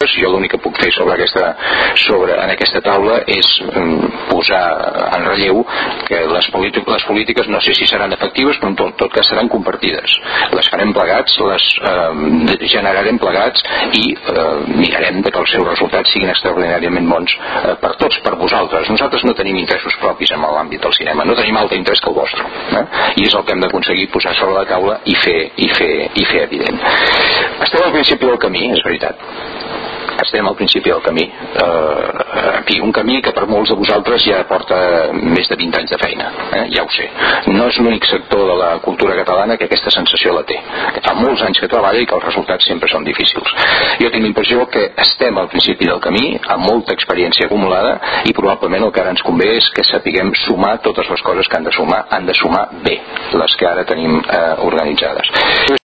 Jo l'únic que puc fer en aquesta taula és posar en relleu que les polítiques no sé si seran efectives, però en tot cas seran compartides. Les farem plegats, les generarem plegats i mirarem que els seus resultats siguin extraordinàriament bons per tots, per vosaltres. Nosaltres no tenim interessos propis en l'àmbit del cinema, no tenim altre interès que el vostre, i és el que hem d'aconseguir posar sobre la taula i fer evident. Estem al principi del camí, és veritat. Estem al principi del camí. Un camí que per molts de vosaltres ja porta més de 20 anys de feina, ja ho sé. No és l'únic sector de la cultura catalana que aquesta sensació la té, que fa molts anys que treballa i que els resultats sempre són difícils. Jo tinc l'impressió que estem al principi del camí, amb molta experiència acumulada, i probablement el que ara ens convé és que sapiguem sumar totes les coses que han de sumar bé, les que ara tenim organitzades.